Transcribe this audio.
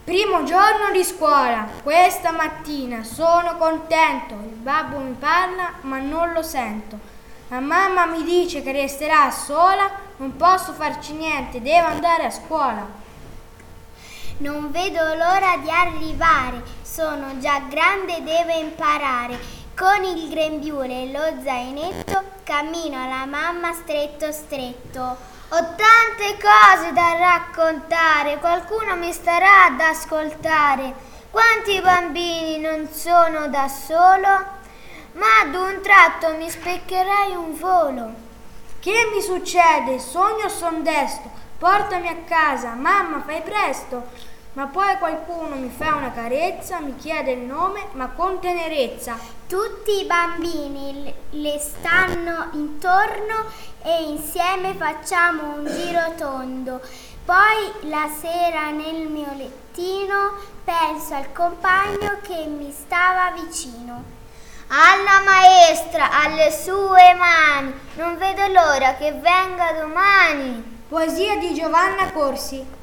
Primo giorno di scuola. Questa mattina sono contento. Il babbo mi parla, ma non lo sento. La mamma mi dice che resterà sola. Non posso farci niente, devo andare a scuola. Non vedo l'ora di arrivare. Sono già grande e devo imparare. Con il grembiule e lo zainetto cammino alla mamma stretto stretto. Ho tante cose da raccontare, qualcuno mi starà ad ascoltare. Quanti bambini non sono da solo, ma ad un tratto mi speccherei un volo. Che mi succede? Sogno o son desto? Portami a casa, mamma, fai presto. Ma poi qualcuno mi fa una carezza, mi chiede il nome, ma con tenerezza. Tutti i bambini le stanno intorno e insieme facciamo un giro tondo. Poi la sera nel mio lettino penso al compagno che mi stava vicino. Alla maestra, alle sue mani, non vedo l'ora che venga domani. Poesia di Giovanna Corsi.